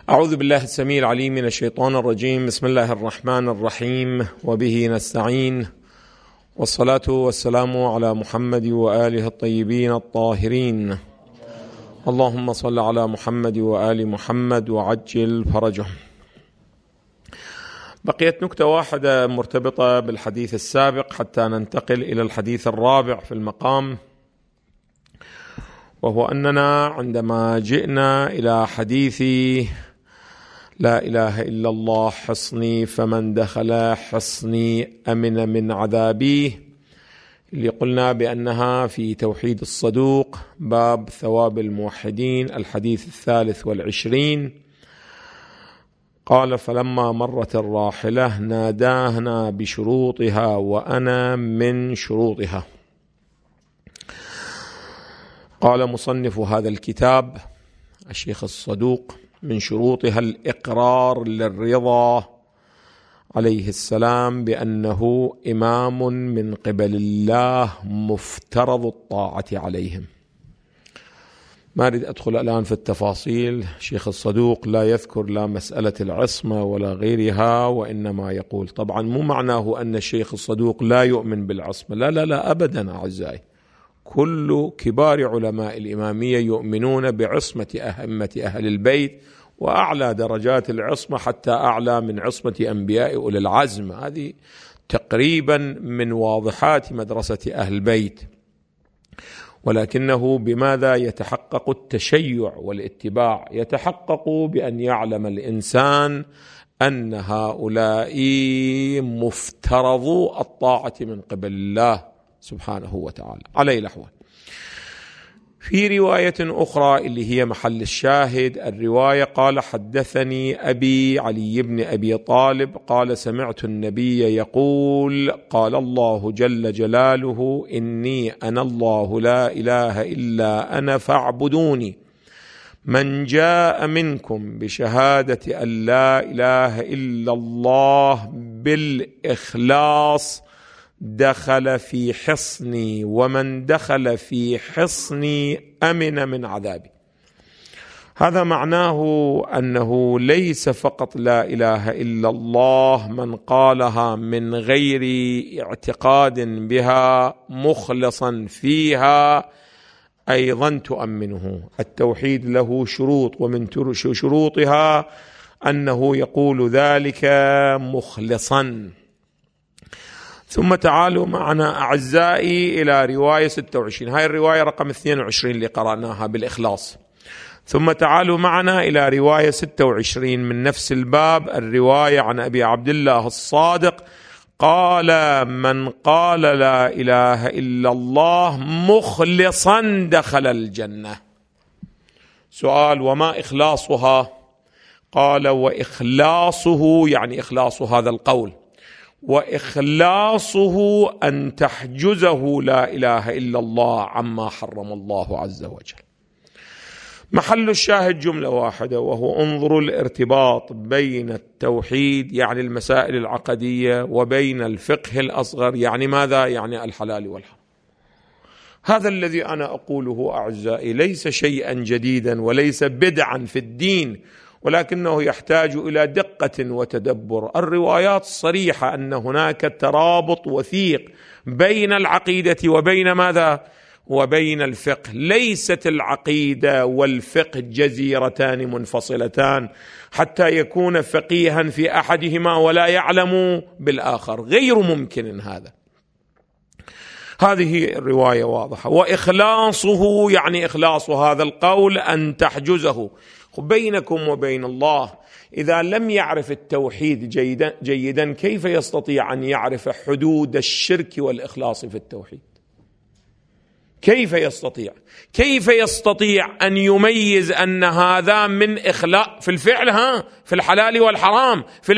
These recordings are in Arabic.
أعوذ بالله السميع العليم من الشيطان الرجيم. بسم الله الرحمن الرحيم، وبه نستعين، والصلاة والسلام على محمد وآله الطيبين الطاهرين. اللهم صل على محمد وآل محمد وعجل فرجهم. بقيت نكتة واحدة مرتبطة بالحديث السابق حتى ننتقل إلى الحديث الرابع في المقام، وهو أننا عندما جئنا إلى حديث لا إله إلا الله حصني فمن دخل حصني أمن من عذابي، اللي قلنا بأنها في توحيد الصدوق باب ثواب الموحدين الحديث 23. قال: فلما مرت الراحلة ناداهنا بشروطها وأنا من شروطها. قال مصنف هذا الكتاب الشيخ الصدوق: من شروطها الإقرار للرضا عليه السلام بأنه إمام من قبل الله مفترض الطاعة عليهم. ما أريد أدخل الآن في التفاصيل. شيخ الصدوق لا يذكر لا مسألة العصمة ولا غيرها، وإنما يقول طبعا مو معناه أن الشيخ الصدوق لا يؤمن بالعصمة، لا لا لا أبدا أعزائي. كل كبار علماء الإمامية يؤمنون بعصمة أئمة أهل البيت، وأعلى درجات العصمة حتى أعلى من عصمة أنبياء أولي العزم. هذه تقريبا من واضحات مدرسة أهل البيت. ولكنه بماذا يتحقق التشيع والاتباع؟ يتحقق بأن يعلم الإنسان أن هؤلاء مفترضو الطاعة من قبل الله سبحانه وتعالى على الأحوال. في رواية أخرى اللي هي محل الشاهد الرواية، قال: حدثني أبي علي بن أبي طالب قال: سمعت النبي يقول: قال الله جل جلاله: إني أنا الله لا إله إلا أنا فاعبدوني. من جاء منكم بشهادة أن لا إله إلا الله بالإخلاص دخل في حصني، ومن دخل في حصني أمن من عذابي. هذا معناه أنه ليس فقط لا إله إلا الله من قالها من غير اعتقاد بها مخلصا فيها أيضا تؤمنه. التوحيد له شروط، ومن شروطها أنه يقول ذلك مخلصا. ثم تعالوا معنا أعزائي إلى رواية 26. هاي الرواية رقم 22 اللي قرأناها بالإخلاص. ثم تعالوا معنا إلى رواية 26 من نفس الباب، الرواية عن أبي عبد الله الصادق قال: من قال لا إله إلا الله مخلصا دخل الجنة. سؤال: وما إخلاصها؟ قال: وإخلاصه يعني إخلاص هذا القول، وإخلاصه أن تحجزه لا إله إلا الله عما حرم الله عز وجل. محل الشاهد جملة واحدة، وهو انظروا الارتباط بين التوحيد يعني المسائل العقدية وبين الفقه الأصغر يعني ماذا؟ يعني الحلال والحرام. هذا الذي أنا أقوله أعزائي ليس شيئا جديدا وليس بدعا في الدين، ولكنه يحتاج إلى دقة وتدبر. الروايات صريحة أن هناك ترابط وثيق بين العقيدة وبين ماذا؟ وبين الفقه. ليست العقيدة والفقه جزيرتان منفصلتان حتى يكون فقيها في أحدهما ولا يعلم بالآخر، غير ممكن هذا. هذه الرواية واضحة. وإخلاصه يعني إخلاص هذا القول أن تحجزه. بينكم وبين الله إذا لم يعرف التوحيد جيدا كيف يستطيع أن يعرف حدود الشرك والإخلاص في التوحيد؟ كيف يستطيع أن يميز أن هذا من إخلاص في الفعل في الحلال والحرام، في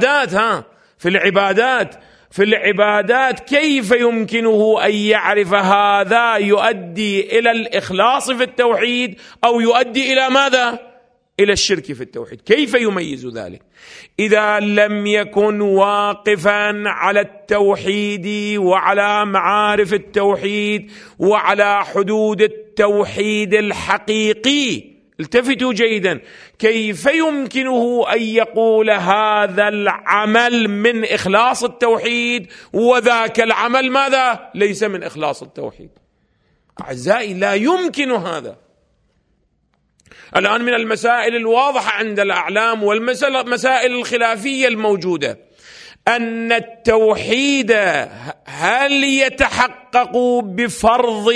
العبادات كيف يمكنه أن يعرف هذا يؤدي إلى الإخلاص في التوحيد أو يؤدي إلى ماذا؟ إلى الشرك في التوحيد. كيف يميز ذلك إذا لم يكن واقفا على التوحيد وعلى معارف التوحيد وعلى حدود التوحيد الحقيقي التفتوا جيدا، كيف يمكنه أن يقول هذا العمل من إخلاص التوحيد وذاك العمل ماذا؟ ليس من إخلاص التوحيد. أعزائي لا يمكن هذا. الآن من المسائل الواضحة عند الأعلام والمسائل الخلافية الموجودة أن التوحيد هل يتحقق بفرض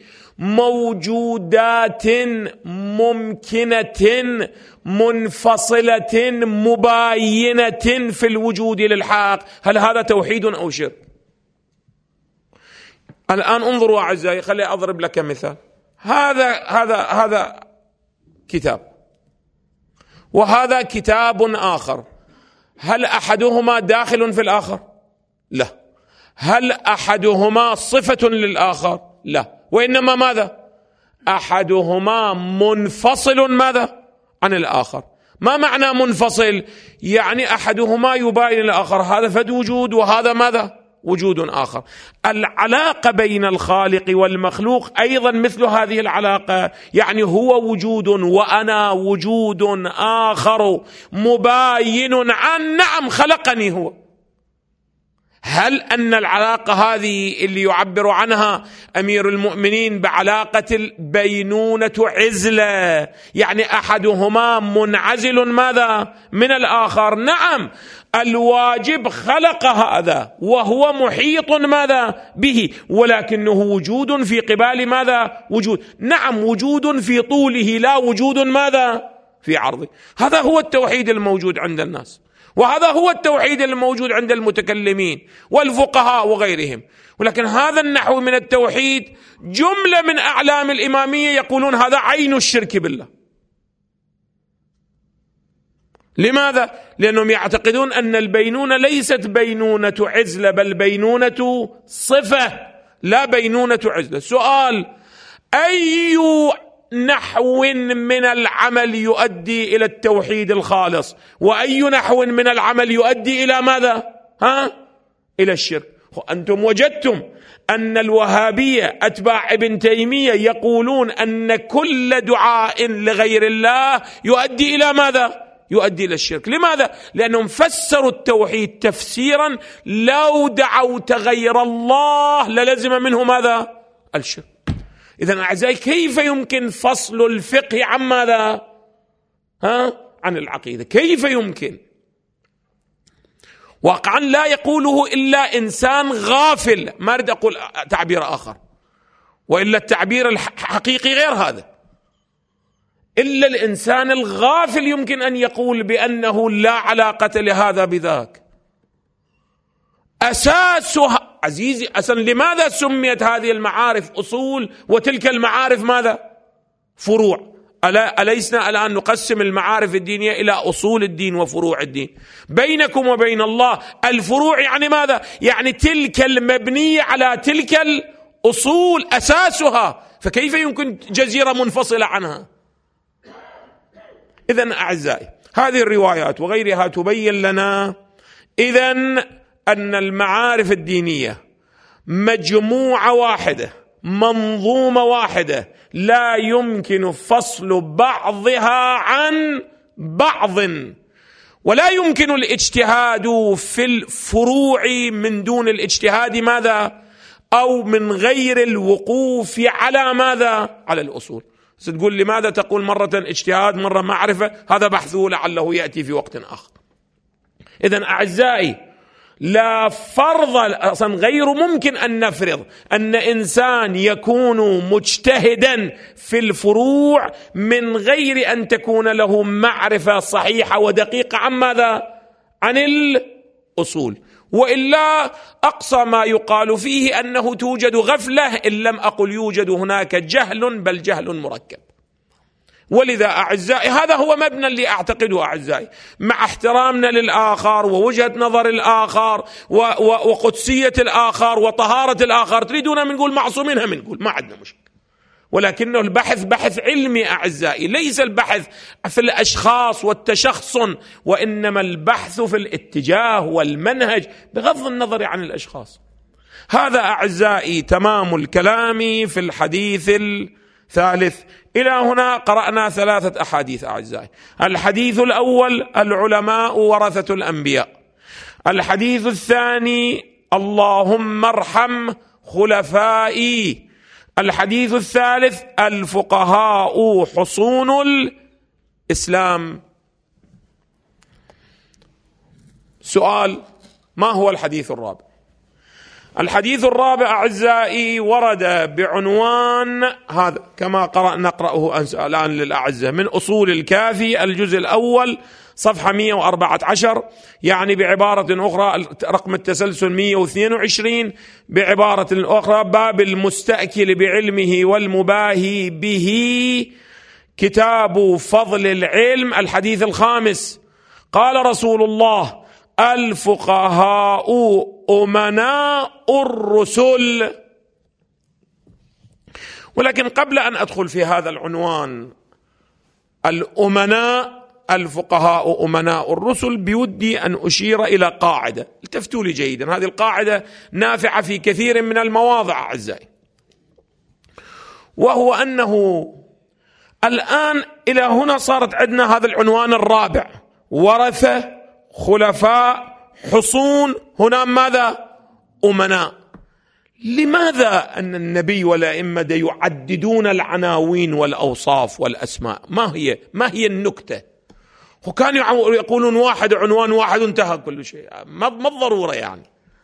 موجودات ممكنة منفصلة مباينة في الوجود للحق؟ هل هذا توحيد أو شرك؟ الآن انظروا أعزائي، خلي أضرب لك مثال. هذا كتاب وهذا كتاب آخر، هل أحدهما داخل في الآخر؟ لا. هل أحدهما صفة للآخر؟ لا. وإنما ماذا؟ أحدهما منفصل ماذا؟ عن الآخر. ما معنى منفصل؟ يعني أحدهما يباين الآخر، هذا فد وجود وهذا ماذا؟ وجود آخر. العلاقة بين الخالق والمخلوق أيضا مثل هذه العلاقة، يعني هو وجود وأنا وجود آخر مباين عن نعم خلقني هو. هل أن العلاقة هذه اللي يعبر عنها أمير المؤمنين بعلاقة البينونة عزلة، يعني أحدهما منعزل ماذا؟ من الآخر؟ نعم، الواجب خلق هذا وهو محيط ماذا؟ به، ولكنه وجود في قبال ماذا؟ وجود. نعم، وجود في طوله لا وجود ماذا؟ في عرضه. هذا هو التوحيد الموجود عند الناس، وهذا هو التوحيد الموجود عند المتكلمين والفقهاء وغيرهم. ولكن هذا النحو من التوحيد جملة من أعلام الإمامية يقولون هذا عين الشرك بالله. لماذا؟ لأنهم يعتقدون أن البينونة ليست بينونة عزلة، بل بينونة صفة لا بينونة عزلة. سؤال: أي نحو من العمل يؤدي إلى التوحيد الخالص، وأي نحو من العمل يؤدي إلى ماذا؟ إلى الشرك. أنتم وجدتم أن الوهابية أتباع ابن تيمية يقولون أن كل دعاء لغير الله يؤدي إلى ماذا؟ يؤدي إلى الشرك. لماذا؟ لأنهم فسروا التوحيد تفسيرا لو دعوت غير الله للزم منه ماذا؟ الشرك. إذن أعزائي، كيف يمكن فصل الفقه عن ماذا؟ عن العقيدة؟ كيف يمكن؟ واقعا لا يقوله إلا إنسان غافل. ما أريد أقول تعبير آخر، وإلا التعبير الحقيقي غير هذا. إلا الإنسان الغافل يمكن أن يقول بأنه لا علاقة لهذا بذاك. أساسها عزيزي أصلا لماذا سميت هذه المعارف أصول وتلك المعارف ماذا؟ فروع. أليسنا الآن نقسم المعارف الدينية إلى أصول الدين وفروع الدين؟ بينكم وبين الله الفروع يعني ماذا؟ يعني تلك المبنية على تلك الأصول أساسها، فكيف يمكن جزيرة منفصلة عنها؟ إذن أعزائي، هذه الروايات وغيرها تبين لنا إذن أن المعارف الدينية مجموعة واحدة، منظومة واحدة، لا يمكن فصل بعضها عن بعض، ولا يمكن الاجتهاد في الفروع من دون الاجتهاد ماذا؟ أو من غير الوقوف على ماذا؟ على الأصول. ستقول لماذا تقول مرة اجتهاد مرة معرفة؟ هذا بحثه لعله يأتي في وقت آخر. إذن أعزائي، لا فرض أصلا، غير ممكن أن نفرض أن إنسان يكون مجتهدا في الفروع من غير أن تكون له معرفة صحيحة ودقيقة عن ماذا؟ عن الأصول. وإلا أقصى ما يقال فيه أنه توجد غفلة، إن لم أقل يوجد هناك جهل، بل جهل مركب. ولذا أعزائي هذا هو مبنى اللي أعتقده أعزائي، مع احترامنا للآخر ووجهة نظر الآخر وقدسية الآخر وطهارة الآخر. تريدون من نقول معصومينها، من نقول ما عندنا مشكلة، ولكنه البحث بحث علمي أعزائي، ليس البحث في الأشخاص والتشخصن، وإنما البحث في الاتجاه والمنهج بغض النظر عن الأشخاص. هذا أعزائي تمام الكلام في الحديث الثالث. إلى هنا قرأنا 3 أحاديث أعزائي. الحديث الأول: العلماء ورثة الأنبياء. الحديث الثاني: اللهم ارحم خلفائي. الحديث الثالث: الفقهاء حصون الإسلام. سؤال: ما هو الحديث الرابع؟ الحديث الرابع أعزائي ورد بعنوان هذا كما نقرأه الآن للأعزة من أصول الكافي الجزء الأول صفحة 114، يعني بعبارة أخرى رقم التسلسل 122، بعبارة أخرى باب المستأكل بعلمه والمباهي به، كتاب فضل العلم، الحديث الخامس. قال رسول الله: الفقهاء أمناء الرسل. ولكن قبل أن أدخل في هذا العنوان الأمناء، الفقهاء أمناء الرسل، بودي أن أشير إلى قاعدة، التفتوا لي جيدا، هذه القاعدة نافعة في كثير من المواضع أعزائي، وهو أنه الآن إلى هنا صارت عندنا هذا العنوان الرابع: ورثة، خلفاء، حصون، هنا ماذا؟ أمناء. لماذا أن النبي والأئمة يعددون العناوين والأوصاف والأسماء؟ ما هي النكتة؟ وكانوا يقولون واحد، عنوان واحد، انتهى كل شيء. ما الضرورة يعني؟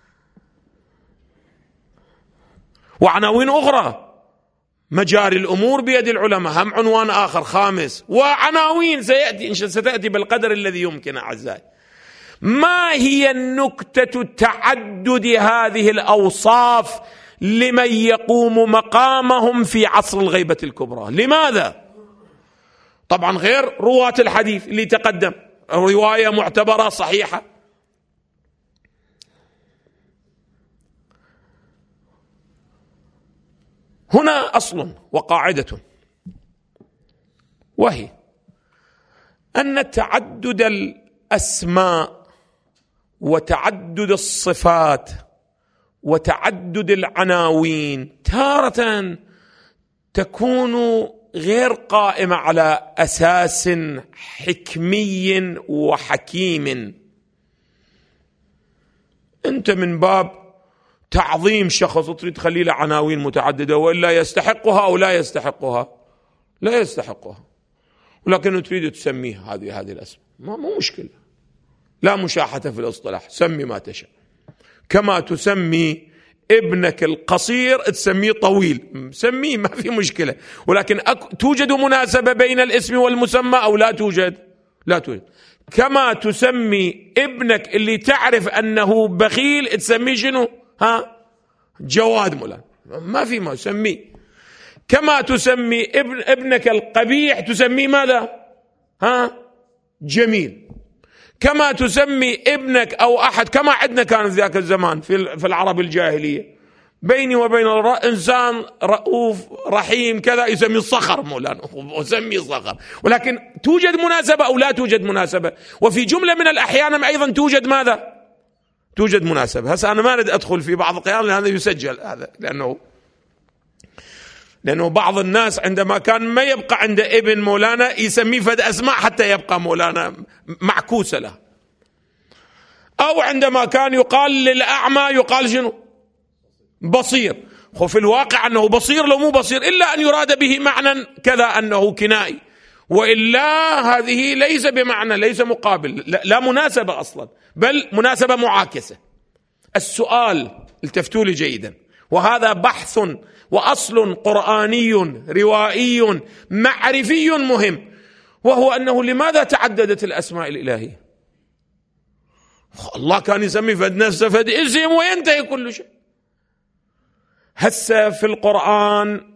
وعناوين أخرى، مجاري الأمور بيد العلماء، هم عنوان آخر خامس، وعناوين ستأتي بالقدر الذي يمكن أعزائي. ما هي النكتة تعدد هذه الأوصاف لمن يقوم مقامهم في عصر الغيبة الكبرى؟ لماذا؟ طبعا غير رواة الحديث اللي تقدم، رواية معتبرة صحيحة. هنا أصل وقاعدة، وهي أن تعدد الأسماء وتعدد الصفات وتعدد العناوين تارة تكون غير قائمة على أساس حكمي وحكيم. أنت من باب تعظيم شخص تريد تخلي له عناوين متعددة، وإلا يستحقها أو لا يستحقها، لا يستحقها، ولكن تريد تسميه هذه الأسماء، مو مشكلة، لا مشاحة في الاصطلاح، سمي ما تشاء. كما تسمي ابنك القصير تسميه طويل، سميه ما في مشكلة، ولكن توجد مناسبة بين الاسم والمسمى أو لا توجد؟ لا توجد. كما تسمي ابنك اللي تعرف أنه بخيل تسميه شنو؟ جواد مولانا، ما في ما سميه. كما تسمي ابنك القبيح تسميه ماذا؟ جميل. كما تسمي ابنك أو أحد، كما عندنا كان في ذاك الزمان في العرب الجاهلية بيني وبين إنسان رؤوف رحيم كذا يسمي الصخر مولانا، وسمي صخر، ولكن توجد مناسبة أو لا توجد مناسبة؟ وفي جملة من الأحيان أيضا توجد ماذا؟ توجد مناسبة. هسه أنا ما أريد أدخل في بعض القيام لأن هذا يسجل، هذا لأنه بعض الناس عندما كان ما يبقى عنده ابن مولانا يسميه فد أسماء حتى يبقى مولانا معكوسة له، أو عندما كان يقال للأعمى يقال شنو؟ بصير. في الواقع أنه بصير لو مو بصير، إلا أن يراد به معنى كذا أنه كنائي، وإلا هذه ليس بمعنى، ليس مقابل، لا مناسبة أصلا، بل مناسبة معاكسة. السؤال، التفتوا لي جيدا، وهذا بحث وأصل قرآني روائي معرفي مهم، وهو أنه لماذا تعددت الأسماء الإلهية؟ الله كان يسمي فد نفسه فد اسم وينتهي كل شيء. هسه في القرآن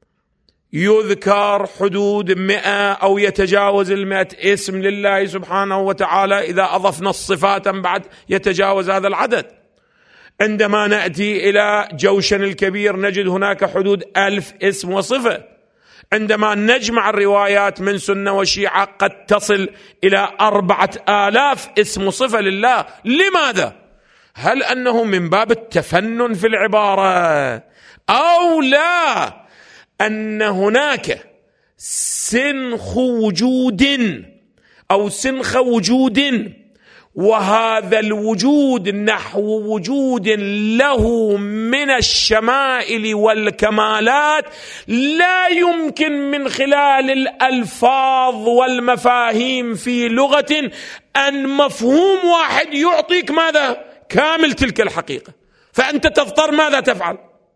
يذكر حدود 100 أو يتجاوز 100 اسم لله سبحانه وتعالى، إذا أضفنا الصفات بعد يتجاوز هذا العدد. عندما نأتي إلى جوشن الكبير نجد هناك حدود 1000 اسم وصفة. عندما نجمع الروايات من سنة وشيعة قد تصل إلى 4000 اسم وصفة لله. لماذا؟ هل أنه من باب التفنن في العبارة، أو لا أن هناك سنخ وجود أو سنخ وجود، وهذا الوجود نحو وجود له من الشمائل والكمالات لا يمكن من خلال الألفاظ والمفاهيم في لغة أن مفهوم واحد يعطيك ماذا؟ كامل تلك الحقيقة. فأنت تضطر ماذا تفعل؟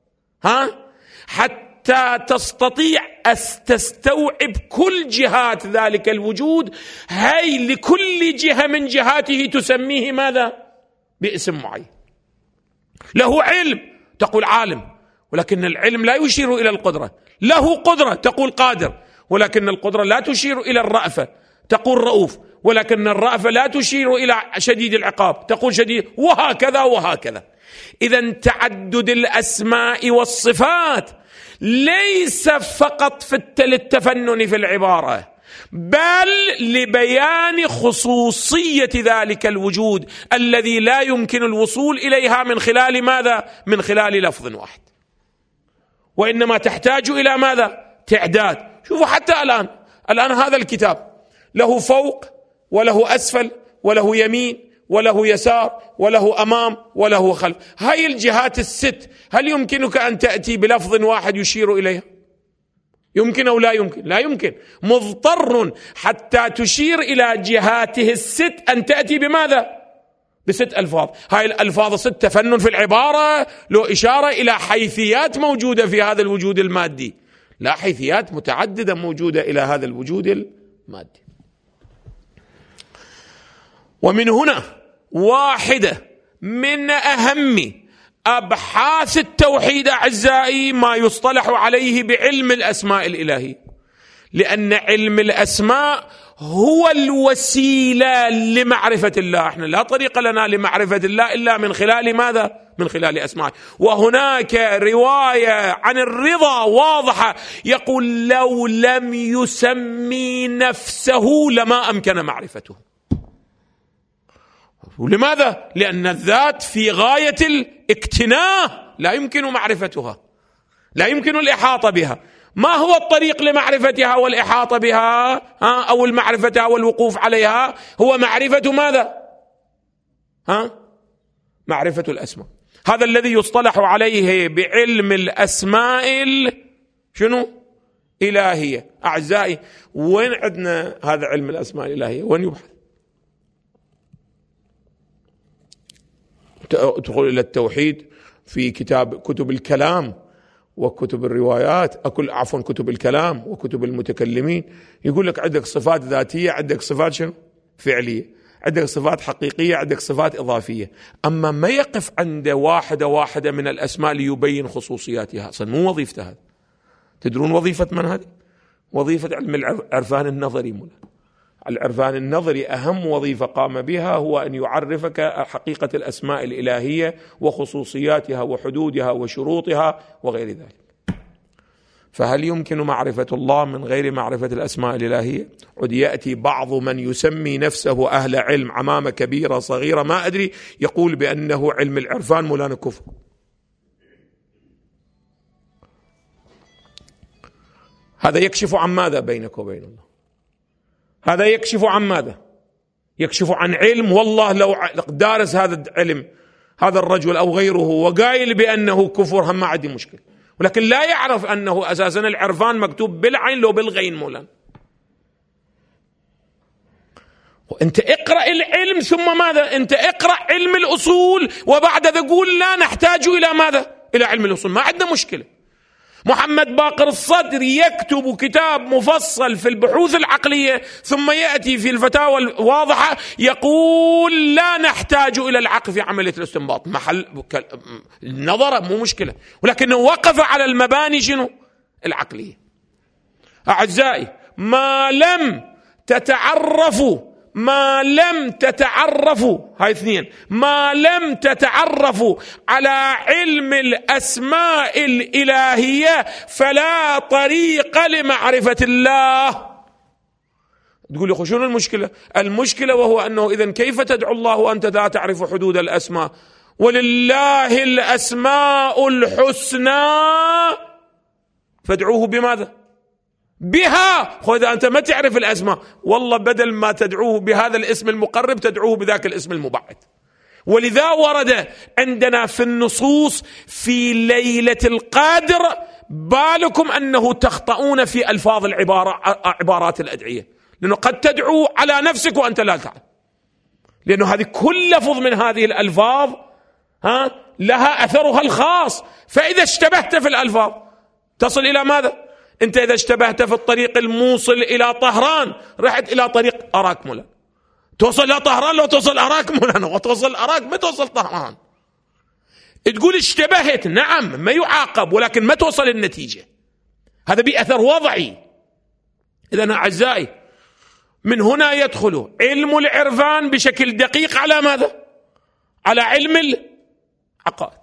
حتى تستطيع أن تستوعب كل جهات ذلك الوجود، هاي لكل جهة من جهاته تسميه ماذا؟ باسم معين. له علم تقول عالم، ولكن العلم لا يشير إلى القدرة. له قدرة تقول قادر، ولكن القدرة لا تشير إلى الرأفة تقول رؤوف، ولكن الرأفة لا تشير إلى شديد العقاب تقول شديد، وهكذا وهكذا. إذن تعدد الأسماء والصفات ليس فقط في التفنن في العبارة، بل لبيان خصوصية ذلك الوجود الذي لا يمكن الوصول إليها من خلال ماذا؟ من خلال لفظ واحد، وإنما تحتاج إلى ماذا؟ تعداد. شوفوا حتى الآن هذا الكتاب له فوق وله أسفل وله يمين وله يسار وله أمام وله خلف. هاي الجهات الست هل يمكنك أن تأتي بلفظ واحد يشير إليها؟ يمكن أو لا يمكن؟ لا يمكن. مضطر حتى تشير إلى جهاته الست أن تأتي بماذا؟ بست ألفاظ. هاي الألفاظ ست تفنن في العبارة، له إشارة إلى حيثيات موجودة في هذا الوجود المادي، لا حيثيات متعددة موجودة إلى هذا الوجود المادي. ومن هنا واحدة من أهم أبحاث التوحيد أعزائي ما يصطلح عليه بعلم الأسماء الإلهية، لأن علم الأسماء هو الوسيلة لمعرفة الله. احنا لا طريق لنا لمعرفة الله إلا من خلال ماذا؟ من خلال أسماء. وهناك رواية عن الرضا واضحة يقول لو لم يسمي نفسه لما أمكن معرفته. ولماذا؟ لأن الذات في غاية الاكتناء لا يمكن معرفتها، لا يمكن الإحاطة بها. ما هو الطريق لمعرفتها والإحاطة بها أو المعرفتها والوقوف عليها؟ هو معرفة ماذا؟ معرفة الأسماء. هذا الذي يصطلح عليه بعلم الأسماء شنو؟ إلهية. أعزائي وين عندنا هذا علم الأسماء الإلهية؟ وين يبحث؟ تدخل إلى التوحيد في كتب الكلام وكتب الروايات، كتب الكلام وكتب المتكلمين، يقول لك عندك صفات ذاتية، عندك صفات شنو؟ فعلية، عندك صفات حقيقية، عندك صفات إضافية. أما ما يقف عند واحدة من الأسماء ليبين خصوصياتها، أصلا مو وظيفته هذا. تدرون وظيفة من هذه؟ وظيفة علم العرفان النظري. العرفان النظري أهم وظيفة قام بها هو أن يعرفك حقيقة الأسماء الإلهية وخصوصياتها وحدودها وشروطها وغير ذلك. فهل يمكن معرفة الله من غير معرفة الأسماء الإلهية؟ عد يأتي بعض من يسمي نفسه أهل علم، عمامة كبيرة صغيرة ما أدري، يقول بأنه علم العرفان مولانا كفر. هذا يكشف عن ماذا بينك وبين الله؟ هذا يكشف عن ماذا؟ يكشف عن علم. والله لو دارس هذا العلم هذا الرجل أو غيره وقايل بأنه كفر هم ما عندي مشكلة، ولكن لا يعرف أنه أساسا العرفان مكتوب بالعين لو بالغين مولانا. وأنت اقرأ العلم ثم ماذا؟ أنت اقرأ علم الأصول وبعد ذا قول لا نحتاج إلى ماذا؟ إلى علم الأصول، ما عندنا مشكلة. محمد باقر الصدر يكتب كتاب مفصل في البحوث العقلية ثم يأتي في الفتاوى الواضحة يقول لا نحتاج إلى العقل في عملية الاستنباط. محل النظر مو مشكلة، ولكنه وقف على المباني شنو؟ العقلية. أعزائي ما لم تتعرفوا هاي اثنين، ما لم تتعرفوا على علم الأسماء الإلهية فلا طريق لمعرفة الله. تقول لي شنو المشكلة؟ المشكلة وهو أنه إذن كيف تدعو الله وأنت لا تعرف حدود الأسماء؟ ولله الأسماء الحسنى فادعوه بماذا؟ بها. إذا أنت ما تعرف الأسماء، والله بدل ما تدعوه بهذا الاسم المقرب تدعوه بذاك الاسم المبعد. ولذا ورد عندنا في النصوص في ليلة القدر بالكم أنه تخطئون في ألفاظ عبارات الأدعية، لأنه قد تدعو على نفسك وأنت لا تعلم، لأنه هذه كل لفظ من هذه الألفاظ لها أثرها الخاص. فإذا اشتبهت في الألفاظ تصل إلى ماذا؟ أنت إذا اشتبهت في الطريق الموصل إلى طهران رحت إلى طريق أراك مولان، توصل إلى طهران لو توصل أراك مولان، وتوصل أراك ما توصل طهران. تقول اشتبهت، نعم ما يعاقب، ولكن ما توصل النتيجة، هذا بأثر وضعي. إذن أعزائي من هنا يدخل علم العرفان بشكل دقيق على ماذا؟ على علم العقائد.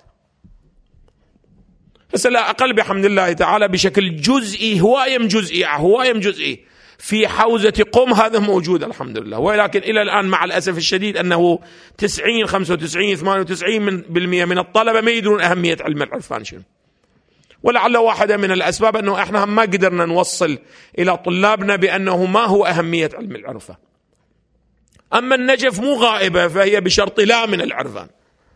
بس لا أقل بحمد الله تعالى بشكل جزئي، هوايم جزئي في حوزة قم، هذا موجود الحمد لله. ولكن إلى الآن مع الأسف الشديد أنه 90 95 98% من الطلبة ما يدرون أهمية علم العرفان شنو. ولعل واحدة من الأسباب أنه إحنا ما قدرنا نوصل إلى طلابنا بأنه ما هو أهمية علم العرفان. أما النجف مو غائبة، فهي بشرط لا من العرفان.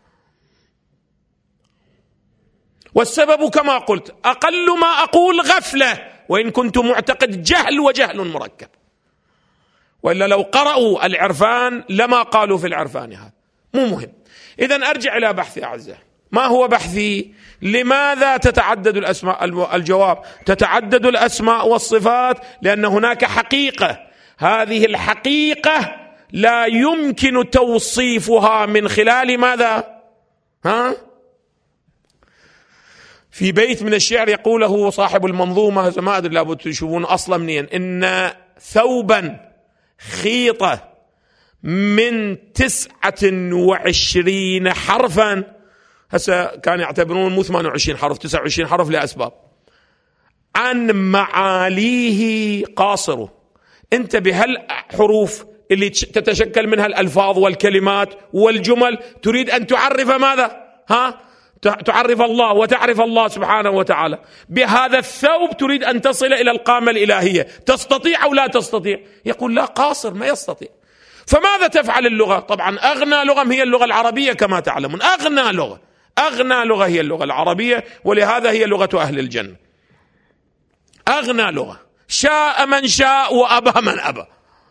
والسبب كما قلت أقل ما أقول غفلة، وإن كنت معتقد جهل، وجهل مركب، وإلا لو قرأوا العرفان لما قالوا في العرفان هذا. مو مهم. إذن أرجع إلى بحثي أعزائي. ما هو بحثي؟ لماذا تتعدد الأسماء؟ الجواب: تتعدد الأسماء والصفات لأن هناك حقيقة، هذه الحقيقة لا يمكن توصيفها من خلال ماذا؟ في بيت من الشعر يقوله صاحب المنظومة، ما أدري لابد تشوفون أصلا منين: إن ثوبا خيطة من 29 حرفا، هسه كانوا يعتبرون مو 28 حرف 29 حرف لأسباب، عن معاليه قاصره. أنت بهالحروف اللي تتشكل منها الألفاظ والكلمات والجمل تريد أن تعرف ماذا؟ تعرف الله وتعرف الله سبحانه وتعالى. بهذا الثوب تريد أن تصل إلى القامة الإلهية، تستطيع أو لا تستطيع؟ يقول لا، قاصر ما يستطيع. فماذا تفعل اللغة؟ طبعا أغنى لغة هي اللغة العربية كما تعلمون، أغنى لغة هي اللغة العربية، ولهذا هي لغة أهل الجنة. أغنى لغة، شاء من شاء وأبى من أبى.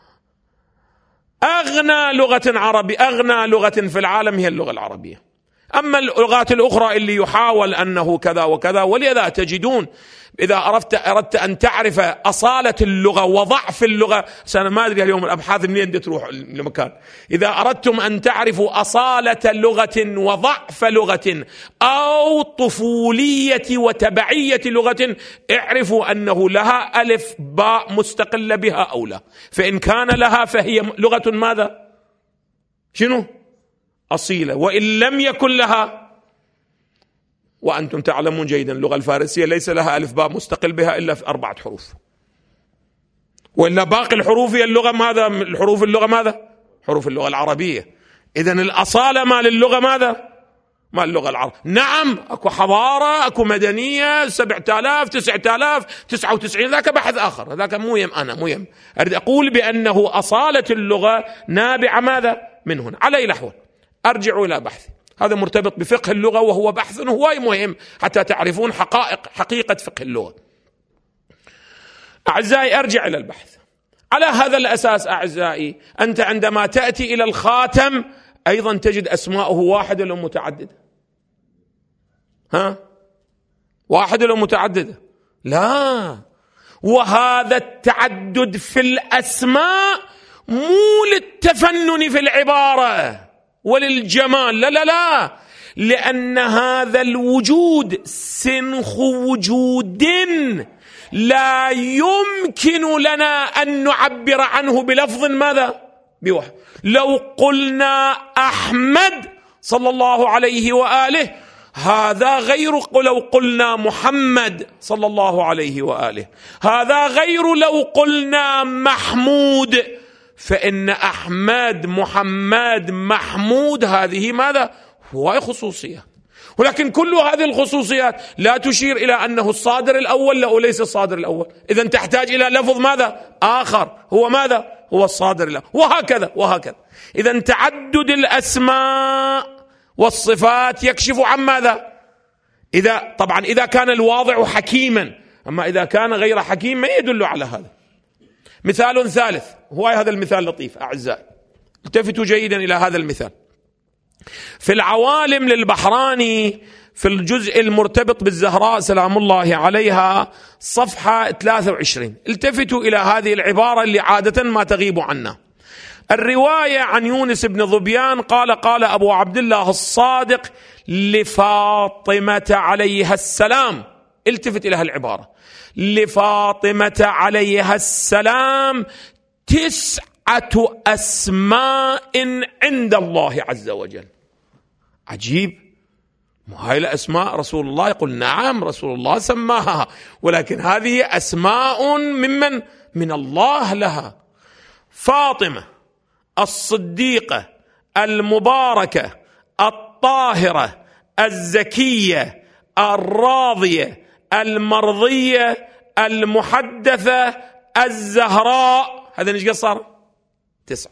أغنى لغة في العالم هي اللغة العربية. أما اللغات الأخرى اللي يحاول أنه كذا وكذا، ولذا تجدون إذا أردت أن تعرف أصالة اللغة وضعف اللغة، أنا ما أدري اليوم الأبحاث منين تروح لمكان، إذا أردتم أن تعرفوا أصالة لغة وضعف لغة أو طفولية وتبعية لغة، اعرفوا أنه لها ألف باء مستقلة بها أو لا. فإن كان لها فهي لغة ماذا؟ شنو؟ أصيلة. وإن لم يكن لها، وأنتم تعلمون جيدا اللغة الفارسية ليس لها ألف باء مستقل بها إلا في 4 حروف، وإلا باقي الحروف هي اللغة ماذا؟ الحروف اللغة ماذا؟ حروف اللغة العربية. إذن الأصالة مال اللغة ماذا؟ مال اللغة العربية. نعم أكو حضارة، أكو مدنية 7000 9000 99، ذاك بحث آخر، ذاك مو يم. أنا مو يم أريد أقول بأنه أصالة اللغة نابعة ماذا؟ من هنا. على أي نحو أرجع إلى بحثي، هذا مرتبط بفقه اللغة، وهو بحث هواي مهم حتى تعرفون حقيقة فقه اللغة. أعزائي أرجع إلى البحث. على هذا الأساس أعزائي أنت عندما تأتي إلى الخاتم أيضا تجد أسماؤه واحدة ولا متعددة؟ واحدة ولا متعددة؟ لا. وهذا التعدد في الأسماء مو للتفنن في العبارة وللجمال، لا لا لا، لأن هذا الوجود سنخ وجود لا يمكن لنا أن نعبر عنه بلفظ ماذا؟ بواحد. لو قلنا أحمد صلى الله عليه وآله هذا غير لو قلنا محمد صلى الله عليه وآله، هذا غير لو قلنا محمود. فإن أحمد محمد محمود هذه ماذا؟ هو خصوصية. ولكن كل هذه الخصوصيات لا تشير إلى أنه الصادر الأول أو ليس الصادر الأول. إذن تحتاج إلى لفظ ماذا؟ آخر، هو ماذا؟ هو الصادر الأول، وهكذا وهكذا. إذن تعدد الأسماء والصفات يكشف عن ماذا؟ طبعا إذا كان الواضع حكيما، أما إذا كان غير حكيم ما يدل على هذا. مثال ثالث، هو هذا المثال لطيف أعزائي، التفتوا جيدا إلى هذا المثال. في العوالم للبحراني في الجزء المرتبط بالزهراء سلام الله عليها صفحة 23، التفتوا إلى هذه العبارة اللي عادة ما تغيب عنا. الرواية عن يونس بن ظبيان قال أبو عبد الله الصادق لفاطمة عليها السلام، التفت إلى العبارة، لفاطمة عليها السلام 9 أسماء عند الله عز وجل. عجيب، هاي الأسماء رسول الله يقول نعم رسول الله سماها، ولكن هذه أسماء من الله لها. فاطمة الصديقة المباركة الطاهرة الزكية الراضية المرضية المحدثة الزهراء، هذا ايش صار؟ 9.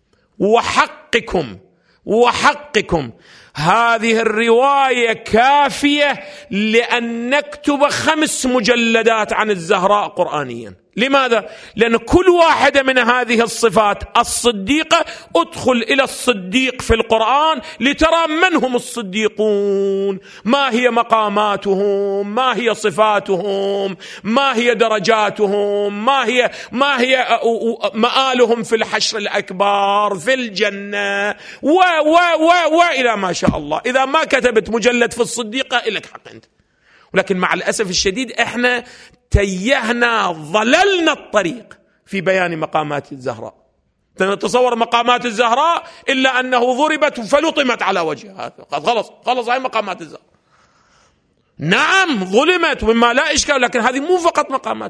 وحقكم هذه الرواية كافية لأن نكتب 5 مجلدات عن الزهراء قرآنيا. لماذا؟ لأن كل واحدة من هذه الصفات الصديقة ادخل إلى الصديق في القرآن لترى من هم الصديقون، ما هي مقاماتهم، ما هي صفاتهم، ما هي درجاتهم، ما هي مآلهم في الحشر الأكبر في الجنة إلى ما شاء الله. إذا ما كتبت مجلد في الصديقة إلك حق أنت. ولكن مع الأسف الشديد احنا تيهنا ضللنا الطريق في بيان مقامات الزهراء. تتصور مقامات الزهراء إلا أنه ضربت فلطمت على وجهها، خلص هاي مقامات الزهراء. نعم ظلمت مما لا إشكال، لكن هذه مو فقط مقامات.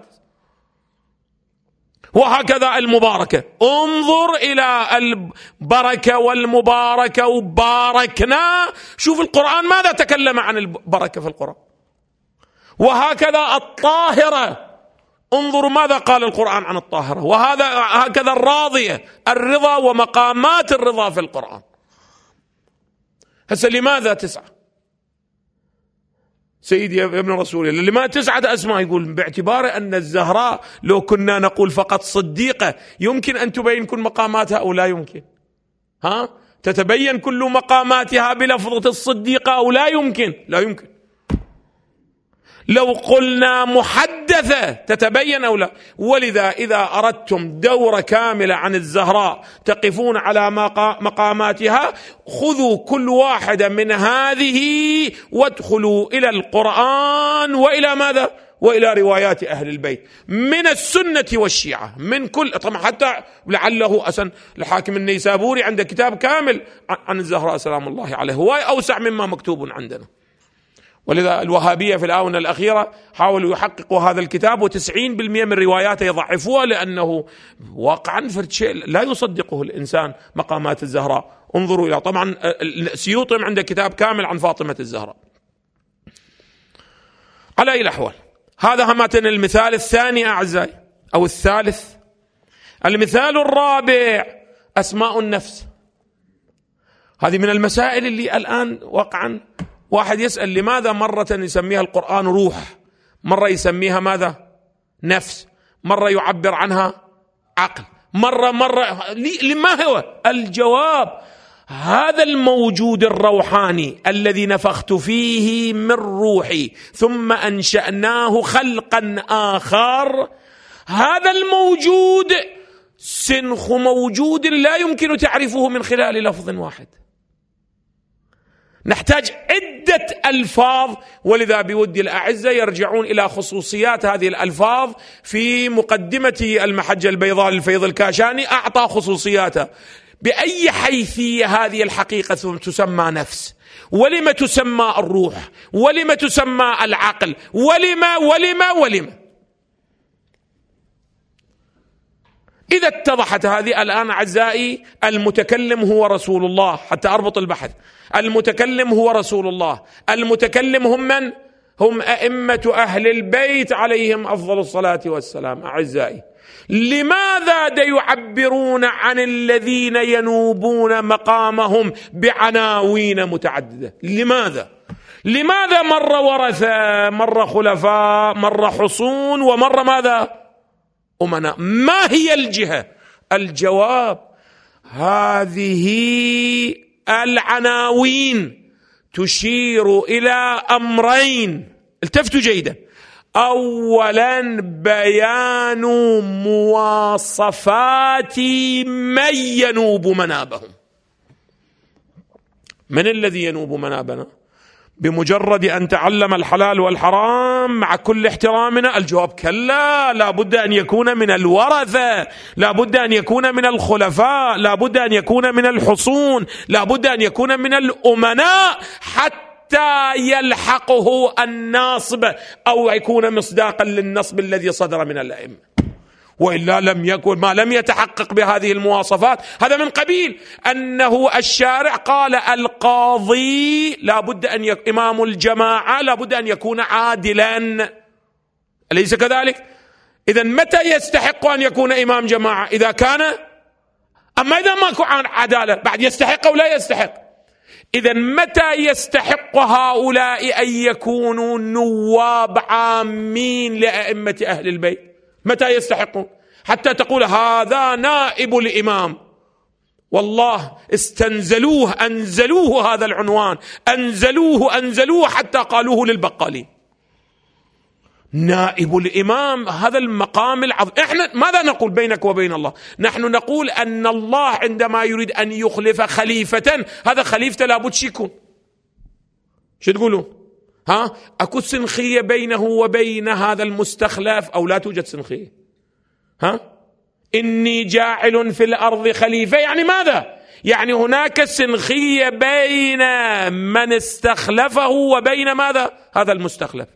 وهكذا المباركة، انظر إلى البركة والمباركة وباركنا، شوف القرآن ماذا تكلم عن البركة في القرآن. وهكذا الطاهرة، انظروا ماذا قال القرآن عن الطاهرة. وهكذا الراضية، الرضا ومقامات الرضا في القرآن. هسه لماذا 9 سيدي يا ابن رسول الله؟ لما 9 أسماء؟ يقول باعتبار أن الزهراء لو كنا نقول فقط صديقة يمكن أن تبين كل مقاماتها أو لا يمكن؟ تتبين كل مقاماتها بلفظة الصديقة أو لا يمكن؟ لا يمكن. لو قلنا محدثة تتبين أو لا؟ ولذا إذا أردتم دورة كاملة عن الزهراء تقفون على مقاماتها، خذوا كل واحدة من هذه وادخلوا إلى القرآن وإلى ماذا؟ وإلى روايات أهل البيت من السنة والشيعة، من كل، طبعا حتى لعله أسن الحاكم النيسابوري عنده كتاب كامل عن الزهراء سلام الله عليه، هو أوسع مما مكتوب عندنا. ولذا الوهابية في الآونة الأخيرة حاولوا يحققوا هذا الكتاب، و90% من رواياته يضعفوها لأنه واقعا فرد شيء لا يصدقه الإنسان مقامات الزهراء. انظروا إلى، طبعا السيوطي عنده كتاب كامل عن فاطمة الزهراء. على أي الأحوال، هذا همتنا المثال الثاني أعزائي أو الثالث. المثال الرابع أسماء النفس. هذه من المسائل اللي الآن واقعا واحد يسأل لماذا مرة يسميها القرآن روح، مرة يسميها ماذا؟ نفس، مرة يعبر عنها عقل، مرة لما هو الجواب؟ هذا الموجود الروحاني الذي نفخت فيه من روحي ثم أنشأناه خلقا آخر، هذا الموجود سنخ موجود لا يمكن تعرفه من خلال لفظ واحد، نحتاج عدة ألفاظ. ولذا بودي الأعزة يرجعون إلى خصوصيات هذه الألفاظ في مقدمة المحجة البيضاء للفيض الكاشاني، أعطى خصوصياتها بأي حيثية هذه الحقيقة تسمى نفس، ولما تسمى الروح، ولما تسمى العقل، ولما إذا اتضحت هذه الآن أعزائي، المتكلم هو رسول الله، حتى أربط البحث، المتكلم هو رسول الله، المتكلم هم من؟ هم أئمة أهل البيت عليهم أفضل الصلاة والسلام. أعزائي، لماذا يعبرون عن الذين ينوبون مقامهم بعناوين متعددة؟ لماذا مرة ورثة، مرة خلفاء، مرة حصون، ومرة ماذا؟ أمناء؟ ما هي الجهة؟ الجواب: هذه العناوين تشير إلى أمرين، التفتوا جيدا. أولا، بيان مواصفات من ينوب منابهم. من الذي ينوب منابنا؟ بمجرد أن تعلم الحلال والحرام مع كل احترامنا، الجواب كلا، لا بد أن يكون من الورثة، لا بد أن يكون من الخلفاء، لا بد أن يكون من الحصون، لا بد أن يكون من الأمناء، حتى يلحقه الناصب أو يكون مصداقا للنصب الذي صدر من الأئمة. وإلا لم يكن، ما لم يتحقق بهذه المواصفات. هذا من قبيل أنه الشارع قال القاضي لا بد أن إمام الجماعة لا بد أن يكون عادلا، أليس كذلك؟ إذن متى يستحق أن يكون إمام جماعة؟ إذا كان، أما إذا ما كان عدالة بعد يستحق أو لا يستحق. إذن متى يستحق هؤلاء أن يكونوا نواب عامين لأئمة أهل البيت؟ متى يستحقون؟ حتى تقول هذا نائب الإمام، والله استنزلوه، أنزلوه هذا العنوان، أنزلوه حتى قالوه للبقالين. نائب الإمام، هذا المقام العظيم. إحنا ماذا نقول بينك وبين الله؟ نحن نقول أن الله عندما يريد أن يخلف خليفة، هذا خليفة لابد يكون. شو تقولون؟ أكو سنخية بينه وبين هذا المستخلف أو لا توجد سنخية؟ إني جاعل في الأرض خليفة، يعني ماذا؟ يعني هناك سنخية بين من استخلفه وبين ماذا؟ هذا المستخلف.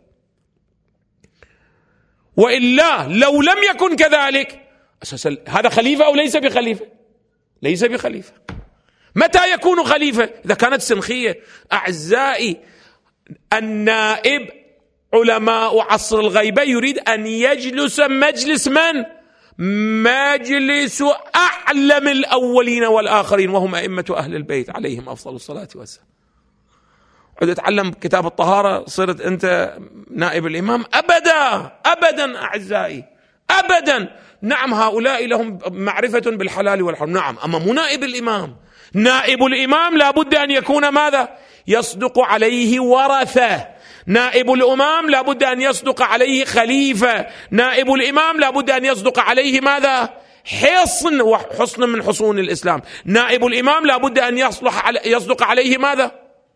وإلا لو لم يكن كذلك، أساسا هذا خليفة أو ليس بخليفة؟ ليس بخليفة. متى يكون خليفة؟ إذا كانت سنخية. أعزائي، النائب علماء عصر الغيبة يريد أن يجلس مجلس من؟ مجلس أعلم الأولين والآخرين، وهم أئمة أهل البيت عليهم أفضل الصلاة والسلام. عد أتعلم كتاب الطهارة صرت أنت نائب الإمام؟ أبدا أعزائي، أبدا. نعم، هؤلاء لهم معرفة بالحلال والحرام، نعم، أما مو نائب الإمام. نائب الإمام لابد أن يكون ماذا؟ يصدق عليه ورثة. نائب الإمام لابد أن يصدق عليه خليفة. نائب الإمام لابد أن يصدق عليه ماذا؟ حصن، وحصن من حصون الإسلام. نائب الإمام لابد أن يصدق عليه ماذا؟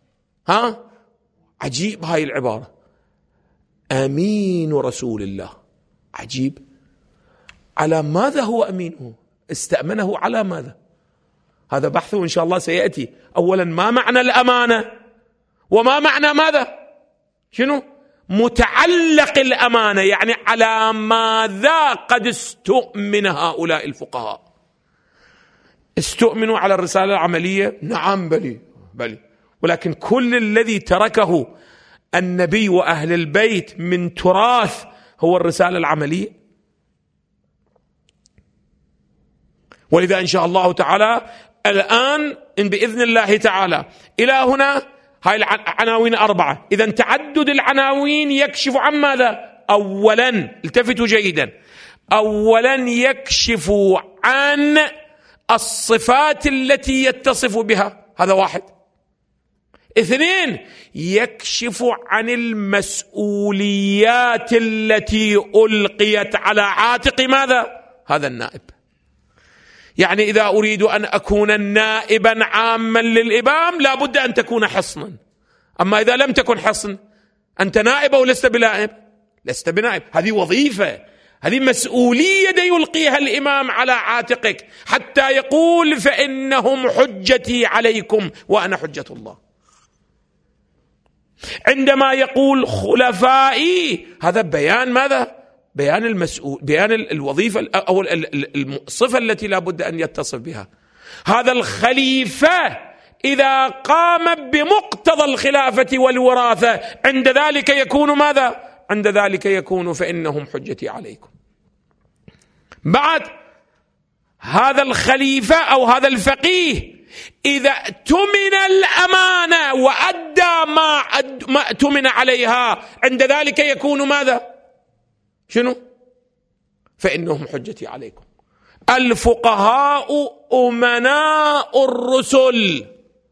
عجيب هاي العبارة، أمين رسول الله. عجيب، على ماذا هو أمينه؟ استأمنه على ماذا؟ هذا بحثه إن شاء الله سيأتي. أولا، ما معنى الأمانة؟ وما معنى ماذا؟ شنو متعلق الأمانة؟ يعني على ماذا قد استؤمن هؤلاء الفقهاء؟ استؤمنوا على الرسالة العملية؟ نعم، بلي، ولكن كل الذي تركه النبي وأهل البيت من تراث هو الرسالة العملية. ولذا إن شاء الله تعالى الآن إن بإذن الله تعالى إلى هنا هاي العناوين 4. إذا تعدد العناوين يكشف عن ماذا؟ أولا، التفتوا جيدا، أولا يكشف عن الصفات التي يتصف بها، هذا 1. 2، يكشف عن المسؤوليات التي ألقيت على عاتق ماذا؟ هذا النائب. يعني إذا أريد أن أكون نائبا عاما للإمام لا بد أن تكون حصنا. أما إذا لم تكن حصن، أنت نائب أو لست بنائب؟ لست بنائب. هذه وظيفة، هذه مسؤولية يلقيها الإمام على عاتقك، حتى يقول فإنهم حجتي عليكم وأنا حجة الله. عندما يقول خلفائي، هذا بيان ماذا؟ بيان المسؤول، بيان الوظيفة أو الصفة التي لا بد أن يتصف بها. هذا الخليفة إذا قام بمقتضى الخلافة والوراثة عند ذلك يكون ماذا؟ عند ذلك يكون فإنهم حجتي عليكم. بعد هذا الخليفة أو هذا الفقيه إذا اؤتمن الأمانة وأدى ما اؤتمن عليها عند ذلك يكون ماذا؟ شنو؟ فإنهم حجتي عليكم. الفقهاء أمناء الرسل،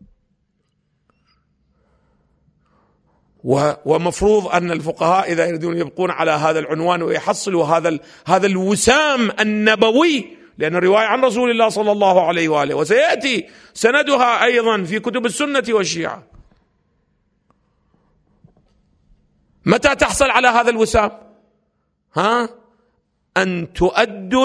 ومفروض أن الفقهاء إذا يريدون يبقون على هذا العنوان ويحصلوا هذا الوسام النبوي، لأن الرواية عن رسول الله صلى الله عليه وآله وسيأتي سندها أيضا في كتب السنة والشيعة. متى تحصل على هذا الوسام؟ أن تؤدوا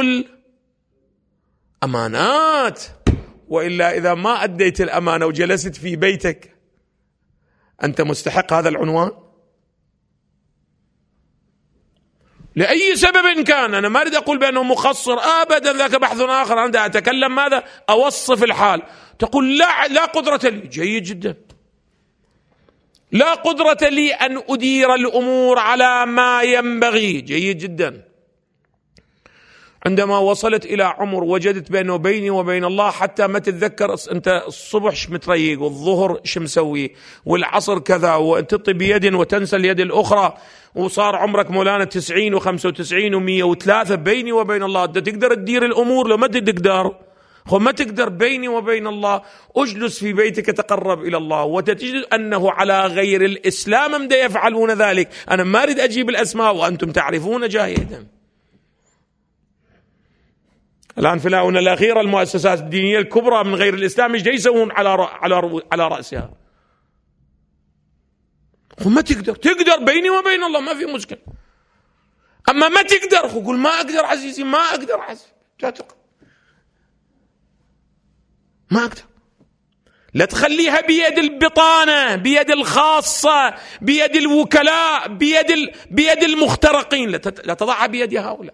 الأمانات، وإلا إذا ما أديت الأمانة وجلست في بيتك أنت مستحق هذا العنوان لأي سبب كان. أنا ما أريد أقول بأنه مقصر أبدا، ذاك بحث آخر. أنا أتكلم ماذا؟ أوصف الحال. تقول لا قدرة لي، جيد جدا. لا قدرة لي أن أدير الأمور على ما ينبغي، جيد جدا. عندما وصلت إلى عمر وجدت بأنه بيني وبين الله حتى ما تتذكر أنت الصبح شمتريق والظهر شمسوي والعصر كذا، وتطي بيد وتنسى اليد الأخرى، وصار عمرك مولانا 90 و95 و103. بيني وبين الله تقدر تدير الأمور؟ لو ما تقدر، ما تقدر. بيني وبين الله أجلس في بيتك تقرب إلى الله، وتجد أنه على غير الإسلام هم يفعلون ذلك. أنا ما أريد أجيب الأسماء وأنتم تعرفون جيدا. الآن في الآونة الأخيرة المؤسسات الدينية الكبرى من غير الإسلام ايش يسوون على رأسها؟ ما تقدر بيني وبين الله ما في مشكلة. أما ما تقدر قول ما أقدر عزيزي، ما أقدر عزيزي، ما أقدر. لا تخليها بيد البطانة، بيد الخاصة، بيد الوكلاء، بيد المخترقين، لا تضعها بيد هؤلاء.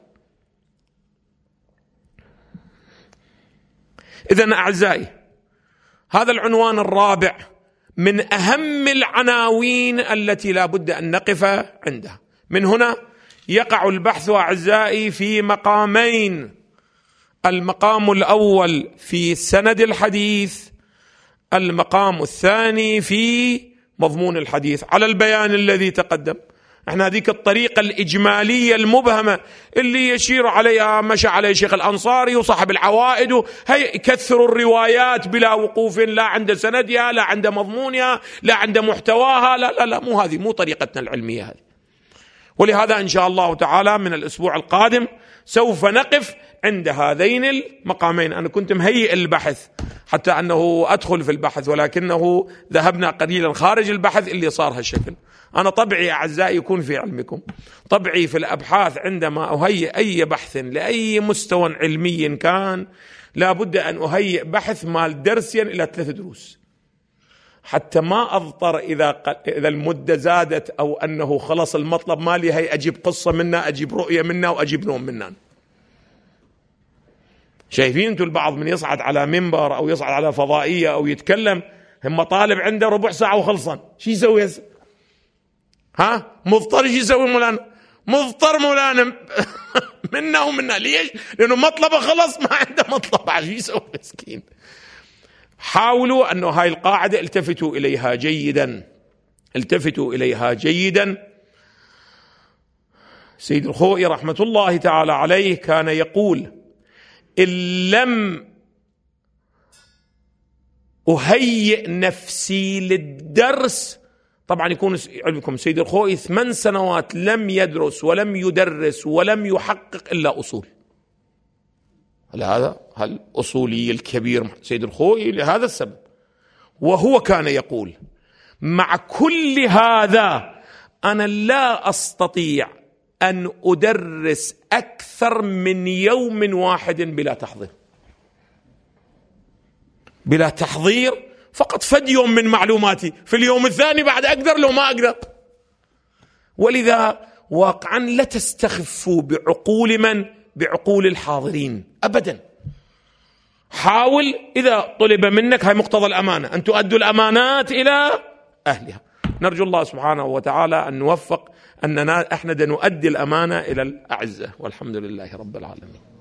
إذن أعزائي، هذا العنوان الرابع من أهم العناوين التي لا بد أن نقف عندها. من هنا يقع البحث أعزائي في مقامين: المقام الأول في سند الحديث، المقام الثاني في مضمون الحديث، على البيان الذي تقدم. احنا هذيك الطريقة الإجمالية المبهمة اللي يشير عليها مشى عليه شيخ الأنصاري وصاحب العوائد، هي يكثروا الروايات بلا وقوف لا عند سندها لا عند مضمونها لا عند محتواها. لا مو هذه، مو طريقتنا العلمية هذه. ولهذا إن شاء الله تعالى من الأسبوع القادم سوف نقف عند هذين المقامين. أنا كنت مهيئ البحث حتى أنه أدخل في البحث، ولكنه ذهبنا قليلا خارج البحث اللي صار هالشكل. أنا طبعي أعزائي يكون في علمكم، طبعي في الأبحاث عندما أهيئ أي بحث لأي مستوى علمي كان لا بد أن أهيئ بحث مال درسيا إلى 3 دروس، حتى ما أضطر إذا المدة زادت أو أنه خلص المطلب مالي هي أجيب قصة منا، أجيب رؤية منا، وأجيب نوم منا. شايفين أنتم البعض من يصعد على منبر أو يصعد على فضائية أو يتكلم، هم طالب عنده ربع ساعة وخلصان، شو يسوي هسه؟ مضطر ايش يسوي مولانا؟ مضطر مولانا منا ومنا. ليش؟ لأنه مطلبه خلص، ما عنده مطلب، عشان يسوي مسكين. حاولوا أنه هاي القاعدة التفتوا إليها جيدا، التفتوا إليها جيدا. سيد الخوئي رحمة الله تعالى عليه كان يقول: إن لم أهيئ نفسي للدرس، طبعا يكون علمكم سيد الخوئي 8 سنوات لم يدرس ولم يدرس ولم يحقق إلا أصول. هذا الأصولي الكبير سيد الخوئي لهذا السبب. وهو كان يقول: مع كل هذا أنا لا أستطيع أن أدرس أكثر من يوم واحد بلا تحضير، بلا تحضير، فقط فد يوم من معلوماتي، في اليوم الثاني بعد أقدر لو ما أقدر. ولذا واقعا لا تستخفوا بعقول من؟ بعقول الحاضرين أبدا. حاول إذا طلب منك، هاي مقتضى الأمانة، أن تؤدوا الأمانات إلى أهلها. نرجو الله سبحانه وتعالى أن نوفق أننا احنا نؤدي الأمانة إلى الأعزة، والحمد لله رب العالمين.